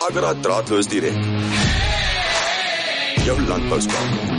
Agra draadloos direk. Jou landbouskakel.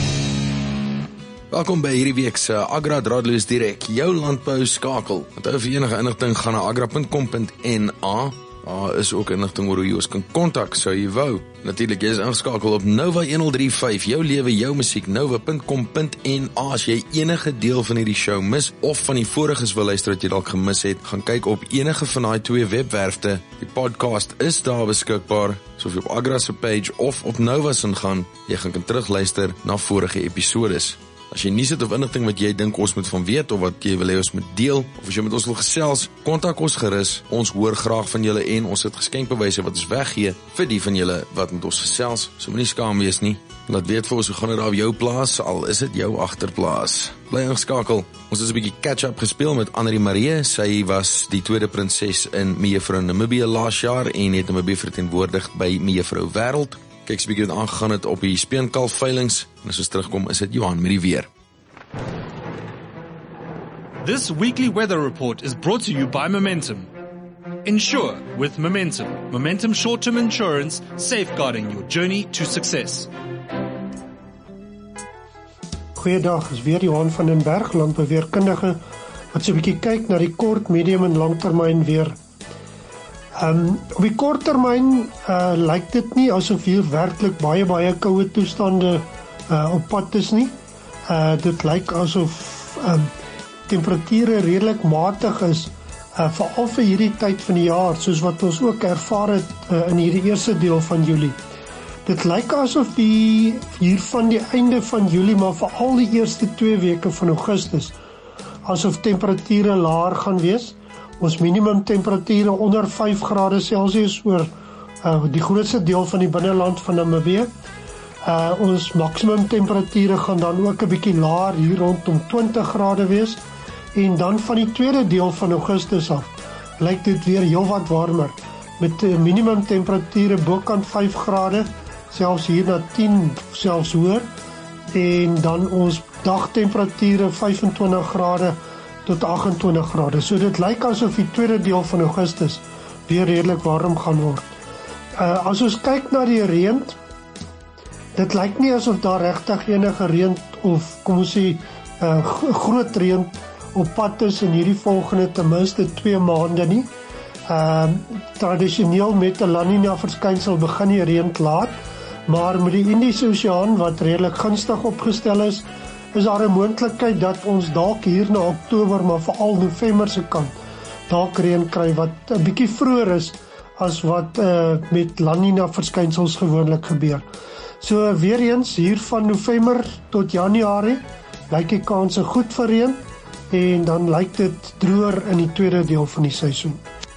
Welkom by hierdie week se Agra draadloos direk, jou landbouskakel. Onthou vir enige inligting gaan na agra.com.na. Daar is ook inligting oor hoe jy ons kan kontak, sou jy wou. Natuurlik, jy is ingeskakel op Nova 1035, jou lewe, jou musiek, nova.com.na. As jy enige deel van hierdie show mis, of van die voriges wil luister wat jy dalk gemis het, gaan kyk op enige van die twee webwerfte. Die podcast is daar beskikbaar, so of jy op Agra se page of op Nova se gaan, jy kan terugluister na vorige episodes. As jy nie sit of inligting wat jy dink ons moet van weet, of wat jy wil hê ons moet deel, of as jy met ons wil gesels, kontak ons gerus. Ons hoor graag van julle en ons het geskenkbewyse wat ons weggee vir die van julle wat met ons gesels. So moenie skaam wees nie. Laat weet vir ons hoe gaan dit daar op jou plaas, al is dit jou agterplaas. Bly ingeskakel. Ons het 'n bietjie catch-up gespeel met Annelie Marie. Sy was die tweede prinses in Mevrou Namibië laas jaar en het Namibië verteenwoordig by Mevrou Wêreld. Kyk, so 'n bietjie wat aangegaan het op die speenkalf veilings, en as ons terugkom, is dit Johan met die weer. This weekly weather report is brought to you by Momentum. Insure with Momentum. Momentum short-term insurance, safeguarding your journey to success. Goeiedag, is weer Johan van den Berg, landbouweerkundige, wat so 'n bietjie kyk na die kort, medium en langtermyn weer. Op die kort termyn lyk dit nie asof hier werklik baie koue toestande op pad is nie. Dit lyk asof temperature redelik matig is, veral vir hierdie tyd van die jaar, soos wat ons ook ervaar het in hierdie eerste deel van Julie. Dit lyk asof hier van die einde van Julie, maar veral die eerste 2 weke van Augustus, asof temperature laer gaan wees. Ons minimum temperature onder 5 grade Celsius oor die grootste deel van die binneland van Namibië. Ons maksimum temperature gaan dan ook 'n bietjie laer, hier rondom 20 grade wees. En dan van die tweede deel van Augustus af, lyk dit weer heelwat warmer, met minimum temperature bokant 5 grade, selfs hier na 10, selfs hoër. En dan ons dagtemperature 25 grade tot 28 grade. So dit lyk asof die tweede deel van Augustus weer redelik warm gaan word. As ons kyk na die reën, dit lyk nie asof daar regtig enige reën of kom ons sê groot reën op pad is in hierdie volgende ten minste 2 maande nie. Tradisioneel met 'n La Nina verskynsel begin die reën laat, maar met die Indiese Oseaan wat redelik gunstig opgestel is daar 'n moontlikheid dat ons dalk hier na Oktober, maar veral November se kant, dalk reën kry wat 'n bietjie vroeër is as wat met La Nina verskynsels gewoonlik gebeur. So weer eens hier van November tot Januarie lyk die kanse goed vir reën en dan lyk dit droër in die tweede deel van die seisoen.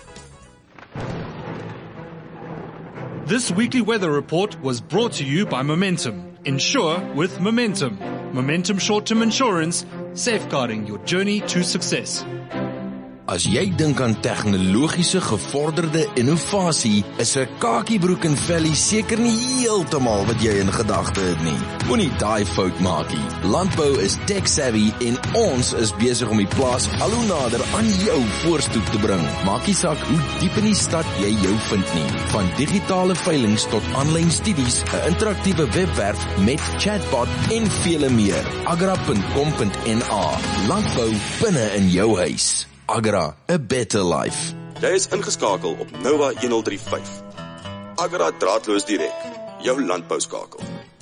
This weekly weather report was brought to you by Momentum. Insure with Momentum. Momentum short-term insurance, safeguarding your journey to success. As jy dink aan tegnologiese gevorderde innovasie, is 'n kakiebroek en vellie seker nie heeltemal wat jy in gedagte het nie. Moenie daai fout maak nie. Landbou is tech savvy en ons is besig om die plaas al hoe nader aan jou voorstoep te bring. Maak nie saak hoe diep in die stad jy jou vind nie. Van digitale veilings tot aanlyn studies, 'n interaktiewe webwerf met chatbot en vele meer. Agra.com.na. Landbou binne in jou huis. Agra, a better life. Jy is ingeskakel op Nova 1035. Agra draadloos direk, jou landbouskakel.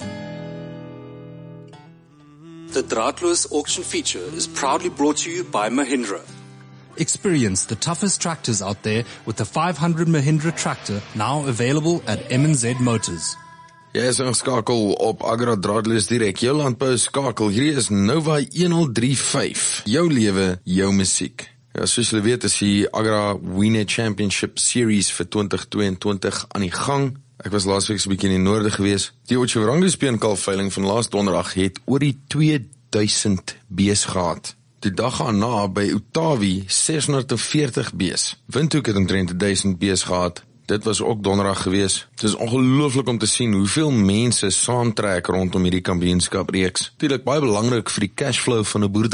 The Draadloos auction feature is proudly brought to you by Mahindra. Experience the toughest tractors out there with the 500 Mahindra tractor now available at M&Z Motors. Jy is ingeskakel op Agra draadloos direk, jou landbouskakel. Hierdie is Nova 1035, jou lewe, jou musiek. Ja, soos julle weet is die Agra Winner Championship Series vir 2022 aan die gang. Ek was laasweek so 'n bietjie in die noorde gewees. Die Otjiwarongo speenkalf veiling van laas donderdag het oor die 2000 bees gehad. Die dag daarna by Otavi 640 bees. Windhoek het omtrent 1000 bees gehad. Dit was ook donderdag gewees. Het is ongelooflik om te sien hoeveel mense saamtrek rondom hierdie kampioenskap reeks. Natuurlik baie belangrik vir die cashflow van 'n boerdery.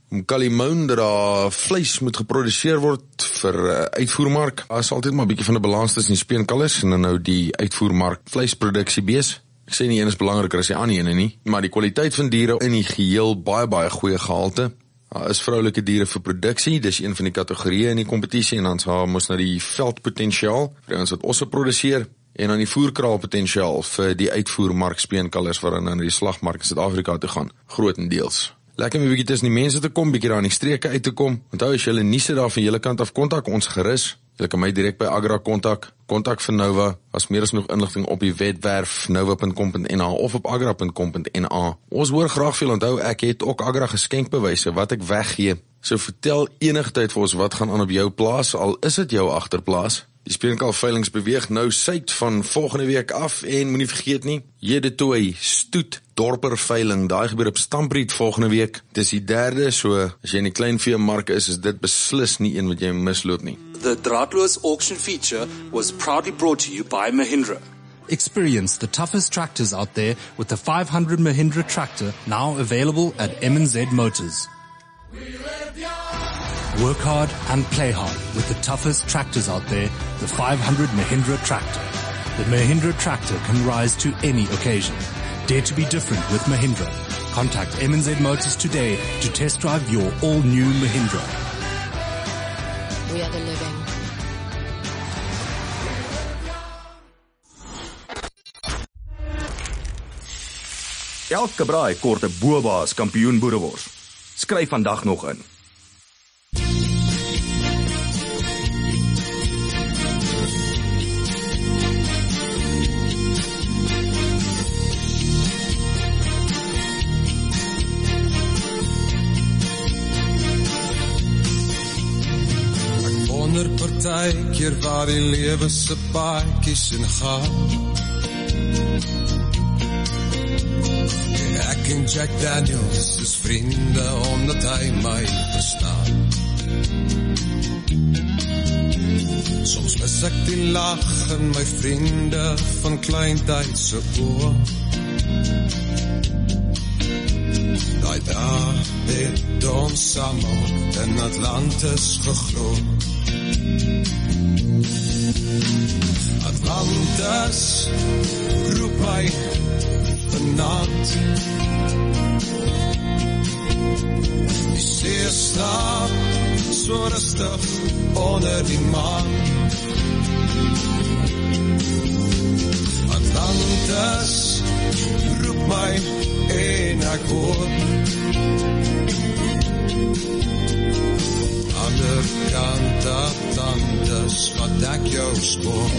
Kalimoen dat daar vleis moet geproduseer word vir uitvoermark. Daar is altyd maar 'n bietjie van 'n balans tussen die speenkalvers en dan nou die uitvoermark vleisproduksie bees. Ek sê nie een is belangriker as die ander ene nie, maar die kwaliteit van diere in die geheel baie goeie gehalte. Daar is vroulike diere vir produksie, dis een van die kategorieë in die kompetisie, en dan sal mos na die veldpotensiaal vir ons wat osse produseer, en dan die voerkraalpotensiaal vir die uitvoermark speenkalvers wat dan na die slagmark in Suid-Afrika toe gaan, grootendeels. Lekker om 'n bietjie tussen die mense te kom, bietjie daar in die streke uit te kom. Onthou as julle nie sit daar van julle kant af, kontak ons gerus. Julle kan my direk by Agra kontak vir Nova, as meer as genoeg inligting op die webwerf nova.com.na of op agra.com.na. Ons hoor graag veel, onthou ek het ook Agra geskenkbewyse wat ek weggee. So vertel enigtyd vir ons wat gaan aan op jou plaas, al is dit jou agterplaas. Die speenkalfveilings beweeg nou suid van volgende week af en moenie vergeet nie, Jedetooi, Stoet, Dorperveiling, daai gebeur op Stampriet volgende week. Dis die 3de, so as jy in die kleinveemark is dit beslis nie een wat jy misloop nie. The Draadloos auction feature was proudly brought to you by Mahindra. Experience the toughest tractors out there with the 500 Mahindra tractor now available at M&Z Motors. Work hard and play hard with the toughest tractors out there, the 500 Mahindra tractor. The Mahindra tractor can rise to any occasion. Dare to be different with Mahindra. Contact M&Z Motors today to test drive your all-new Mahindra. We are the living. Elke braai kort 'n boabaas kampioen boerewors. Skryf vandag nog in. Partykeer waar die lewe se paadjies in gaan. Ek en Jack Daniels is vriende omdat hy my verstaan. Soms mis ek die lach in my vriende van kleintyd se oor. Daai dag het ons saam in Atlantis geglo. Atlantis roep my vanaand. Die see slaap so rustig onder die maan. Atlantis roep my en ek hoor. Ander kant Atlantis wat ek jou spoor.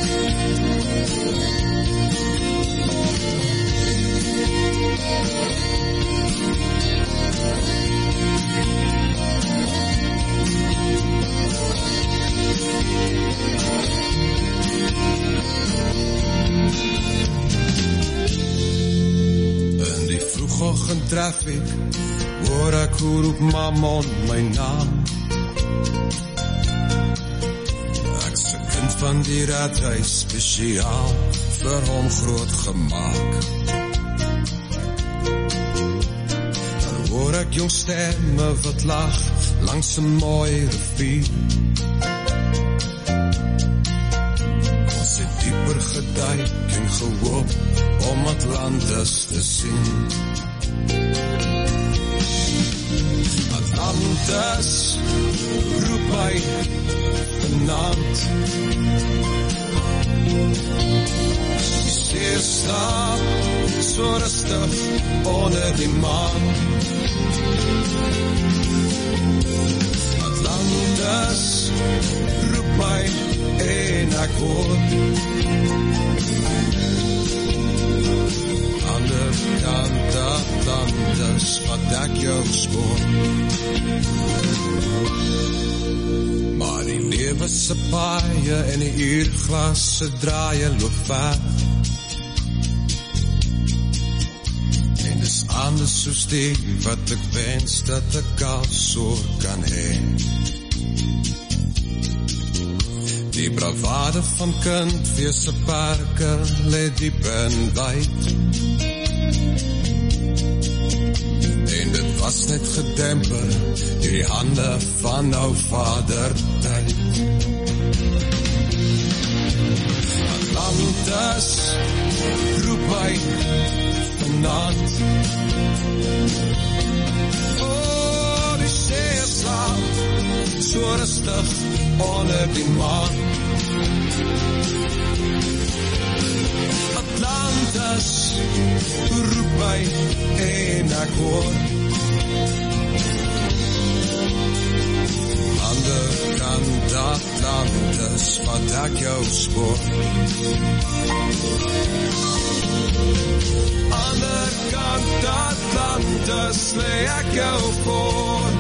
In die vroegoggend traffic hoor ek hoe roep Mammon my naam. Ek's 'n kind van die rathuis, spesiaal vir hom groot gemaak. Dan hoor ek jong stemme wat lag langs 'n mooi rivier. Ons het dieper geduik en gehoop om Atlantis te sien. Atlantis roep my vanaand. Die see slaap so rustig onder die maan. Atlantis roep my en ek hoor. Ander kant Atlantis wat ek jou spoor. Maar die lewe se paaie en die uurglas se draaie loop ver. En dis anders soos die wat ek wens dat ek al so kan hê. Die bravade van kindwese parke lê diep en wyd. En dit was net gedemper deur die hande van ou vader tyd. Atlantis roep hy vanaand. Oh, die see slaap so rustig onder die maan. Atlantis roep hy en ek hoor. Ander kant Atlantis wat ek jou spoor. Ander kant Atlantis lê ek jou voor.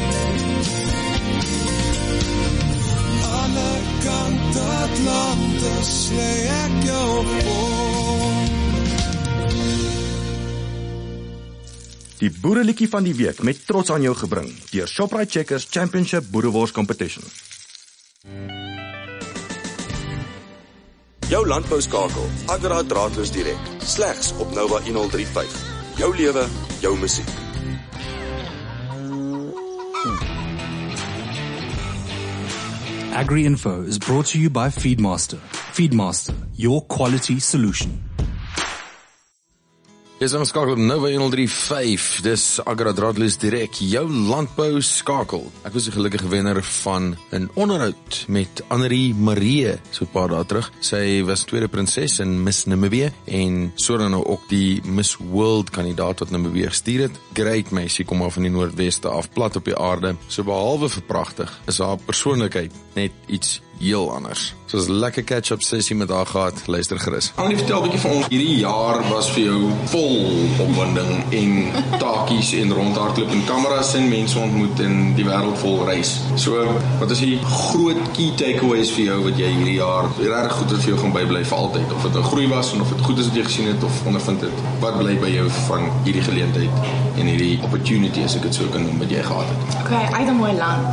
Ander kant Atlantis lê ek jou voor. Die boereliedjie van die week met trots aan jou gebring deur Shoprite Checkers Championship Boerewors Competition. Jou landbouskakel, Agra draadloos direk, slegs op Nova 1035. Jou lewe, jou musiek. Agri-Info is brought to you by Feedmaster. Feedmaster, your quality solution. Dis aanskakel op Nova 1035, dis Agra draadloos direk, jou landbou skakel. Ek was die gelukkige wenner van 'n onderhoud met Annerie Marie, so 'n paar dae terug. Sy was tweede prinses in Miss Namibië en so dan nou ook die Miss World kandidaat wat Namibië gestuur het. Great meisie, kom maar van die noordweste af, plat op die aarde. So behalwe vir pragtig, is haar persoonlikheid net iets heel anders. So is 'n lekker catch-up sessie met haar gehad. Luister gerus. Annelie, vertel 'n bietjie van ons. Hierdie jaar was vir jou vol opwinding en taakies en rondhardloop en kameras en mense ontmoet en die wêreld vol reis. So, wat is die groot key takeaways vir jou wat jy hierdie jaar regtig goed het vir jou gaan bybly vir altyd? Of dit 'n groei was en of dit goed is wat jy gesien het of ondervind het. Wat bly by jou van hierdie geleentheid en hierdie opportunity, as ek dit so kan noem, wat jy gehad het? Okay, uit 'n mooi land.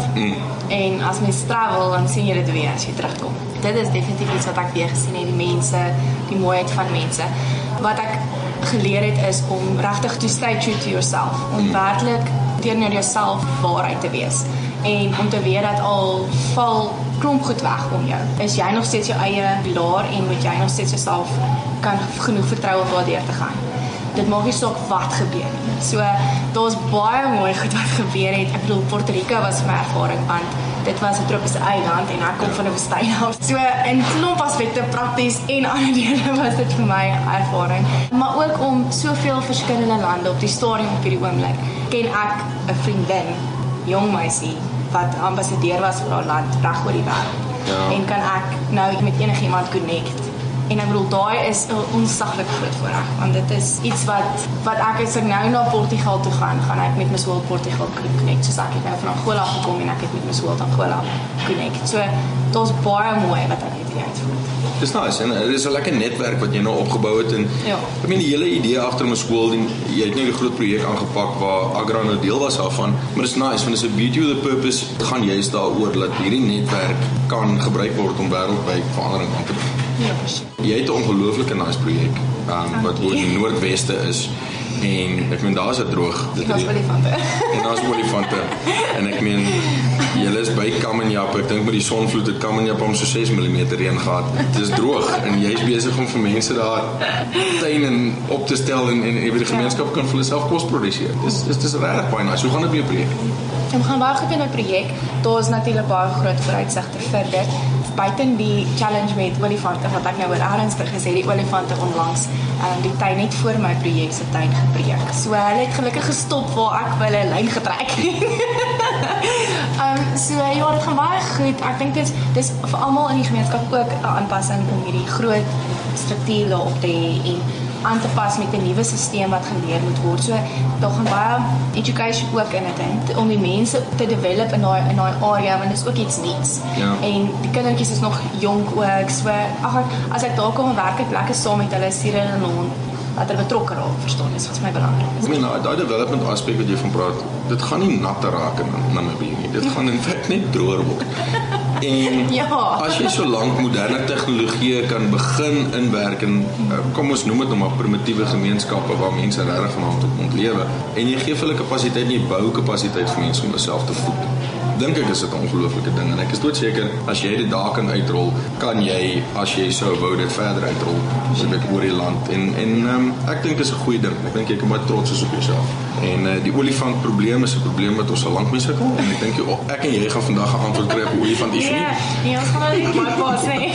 En as mens travel, dan sien jy dit weer as jy terugkom. Dit is definitief iets wat ek weer gesien het, die mense, die mooiheid van mense. Wat ek geleer het is om regtig to stay true to yourself, om werklik teenoor jouself waarheid te wees. En om te weet dat al val klomp goed weg om jou, is jy nog steeds jou eie pilaar en moet jy nog steeds jouself kan genoeg vertrou om daardeur te gaan. Dit maak nie saak wat gebeur nie. So, daar's baie mooi goed wat gebeur het. Ek bedoel, Puerto Rico was my ervaring, want dit was 'n tropiese eiland en ek kom van 'n woestyn af. So, in klomp aspekte, prakties en ander dele was dit vir my ervaring. Maar ook om soveel verskillende lande op die stadium op hierdie oomblik, ken ek 'n vriendin, jong meisie, wat ambassadeur was vir haar land reg oor die wêreld. En kan ek nou met enigiemand connect. En ek bedoel, daai is 'n onsaglik groot voorreg, want dit is iets wat ek as ek nou na Portugal toe gaan ek met Miss World Portugal connect, soos ek het nou van Angola gekom en ek het met Miss World Angola connect. So, daar's baie mooi wat ek hierdie uitvoer. Dis nice, en dit is 'n lekker netwerk wat jy nou opgebou het, en ek meen die hele idee agter Miss World, en jy het nou die groot projek aangepak waar Agra nou deel was daarvan, maar dis nice, want dis 'n beauty with a purpose, gaan juist daaroor dat hierdie netwerk kan gebruik word om wêreldwyd verandering aan te bring. Jy het 'n ongelooflike nice projek wat oor die noordweste is, en ek meen daar's 'n droog. En daar's olifante. En daar's olifante. En ek meen julle is by Kamenjap. Ek dink met die sonvloed het Kamenjap om so 6 mm reën gehad. Dit is droog en jy's besig om vir mense daar tuin en op te stel en die gemeenskap kan vir hulle self kos produseer. Dis regtig baie nice. Hoe gaan dit met jou projek? Ons gaan baie goed met 'n projek. Daar is natuurlik baie groot vooruitsigte vir dit. Buiten die challenge met olifante wat ek nou oor ernstig gesê, die olifante onlangs die tuin net voor my projek se tuin gebreek. So hulle het gelukkig gestop waar ek hulle 'n lyn getrek. So ja, dit gaan baie goed. Ek dink dis vir almal in die gemeenskap ook 'n aanpassing om hierdie groot struktuur daarop te hê en aan te pas met 'n nuwe stelsel wat geleer moet word. So daar gaan baie education ook in dit om die mense te develop in daai area, want dit is ook iets nuuts. En die kindertjies is nog jonk ook. So as ek daar kom en werk ek lekker saam met hulle, stuur hulle en dat hulle betrokke raak, verstaan, is wat my belangrik is. Ek meen, daai development aspek wat jy van praat, dit gaan nie natte raak in Namibië nie. Dit gaan in feite net droër word. En Ja. as jy so lank moderne tegnologie kan begin inwerk in, kom ons noem dit nou maar primitiewe gemeenskappe waar mense regtig van hand tot mond lewe, en jy gee vir hulle kapasiteit en jy bou kapasiteit vir mense om hulself te voed, dink ek is dit 'n ongelooflike ding, en ek is doodseker, as jy dit daar kan uitrol, kan jy, as jy sou wou, dit verder uitrol, so dit oor die land, en ek dink is 'n goeie ding, ek dink jy kan baie trots wees op jouself, en die olifantprobleem is 'n probleem wat ons al lank mee sukkel, en ek dink ek en jy gaan vandag 'n antwoord kry op 'n olifant issue nie. Nee, ons gaan dit maar pas nie.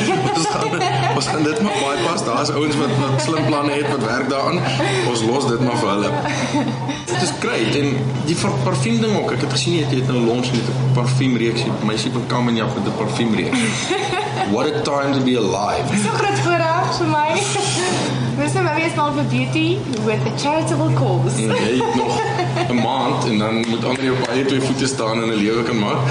Ons gaan dit maar bypass, daar's ouens wat slim planne het wat werk daaraan, ons los dit maar vir hulle. Dit is great, en die parfuum ding ook, ek het gesien jy het nou launch met 'n parfuumreeks, meisie van Kamenjap met 'n parfuumreeks. What a time to be alive. Dis so groot voorreg vir my. Dis nou weer staan vir beauty with a charitable cause. Jy het nog 'n maand en dan moet ander jou op eie 2 voete staan en 'n lewe kan maak.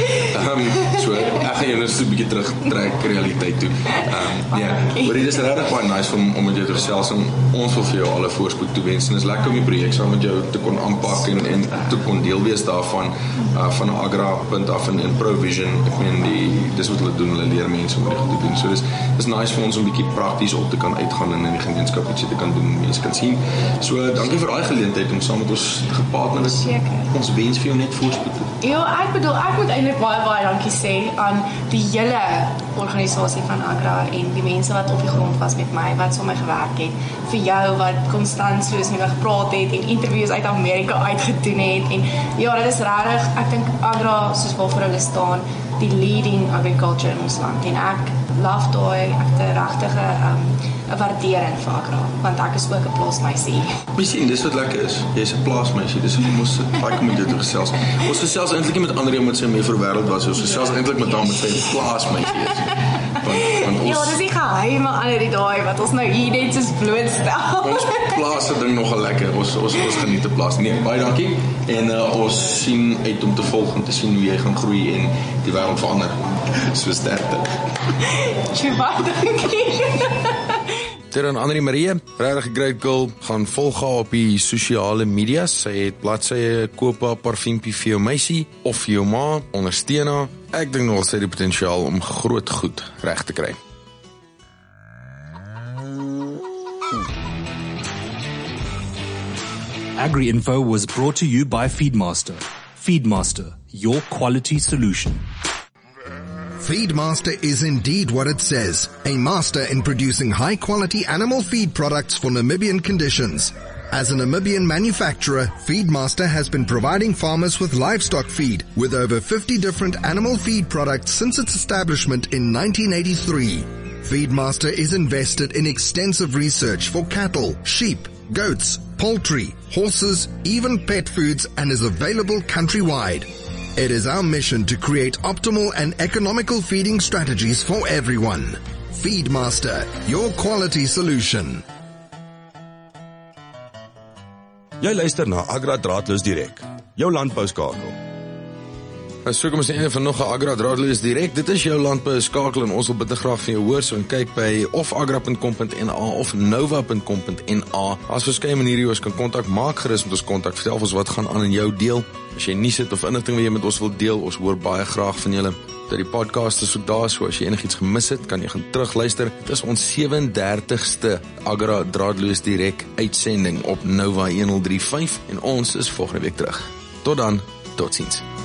So ek gaan jou net so 'n bietjie terugtrek realiteit toe. Maar dit is regtig baie nice om met jou te gesels, en ons wil vir jou alle voorspoed toewens, en dit is lekker om die projek saam met jou te kon aanpak en te kon deel wees daarvan, van 'n Agra punt af in Provision. Ek meen dis wat hulle doen, hulle leer mense om dit te doen. So dis nice vir ons om 'n bietjie prakties op te kan uitgaan en in die gemeenskap iets te kan doen, mense kan sien. So dankie vir daai geleentheid om saam met ons gepartner is. Ons wens vir jou net voorspoed. Ja, ek moet eintlik baie dankie sê aan die hele organisasie van Agra en die mense wat op die grond was met my, wat saam met my gewerk het, vir jou wat konstant soos met my gepraat het en interviews uit Amerika uitgedoen het, en ja, dit is regtig, ek dink Agra soos waarvoor hulle staan, die leading agriculture in ons land, en ek love daai, ek het regtig 'n waardering vir Agra, want ek is ook 'n plaasmeisie. Jy sien, dis wat lekker is. Jy's 'n plaasmeisie. Dis hoekom ons baie kom met jou te gesels. Ons gesels eintlik nie met Andrea met sy mee vir wêreld was. Ons gesels eintlik met haar met sy plaasmeisie is. Want ons, ja, dis die geheime al die daai wat ons nou hier net soos blootstel. Ons plaas ding nogal lekker. Ons geniet die plaas. Nee, baie dankie. En ons sien uit om te volg en te sien hoe jy gaan groei en die wêreld verander. So sterkte. Baie dankie. Ter aan Annelie Marie, regtig great girl, gaan volg haar op die sosiale media. Sy het bladsye, koop haar parfuumpie vir jou meisie of vir jou ma, ondersteun haar. Ek dink nog sy het die potensiaal om groot goed reg te kry. Agri-info was brought to you by Feedmaster. Feedmaster, your quality solution. Feedmaster is indeed what it says, a master in producing high-quality animal feed products for Namibian conditions. As a Namibian manufacturer, Feedmaster has been providing farmers with livestock feed with over 50 different animal feed products since its establishment in 1983. Feedmaster is invested in extensive research for cattle, sheep, goats, poultry, horses, even pet foods, and is available countrywide. It is our mission to create optimal and economical feeding strategies for everyone. Feedmaster, your quality solution. Jy luister na Agra Draadloos Direk, jou landbouskakel. So kom ons einde van nog 'n Agra Draadloos Direk. Dit is jou landbouskakel en ons wil bitter graag van jou hoor, so kyk by of agra.com.na of nova.com.na. As verskeie maniere jy ons kan kontak, maak gerus met ons kontak. Vertel ons wat gaan aan in jou deel. As jy nuus het of inligting wat jy met ons wil deel, ons hoor baie graag van julle. Dat die podcast is ook daar, so as jy enigiets gemis het, kan jy gaan terugluister. Dit is ons 37ste Agra Draadloos Direk uitsending op Nova 1035 en ons is volgende week terug. Tot dan, totsiens.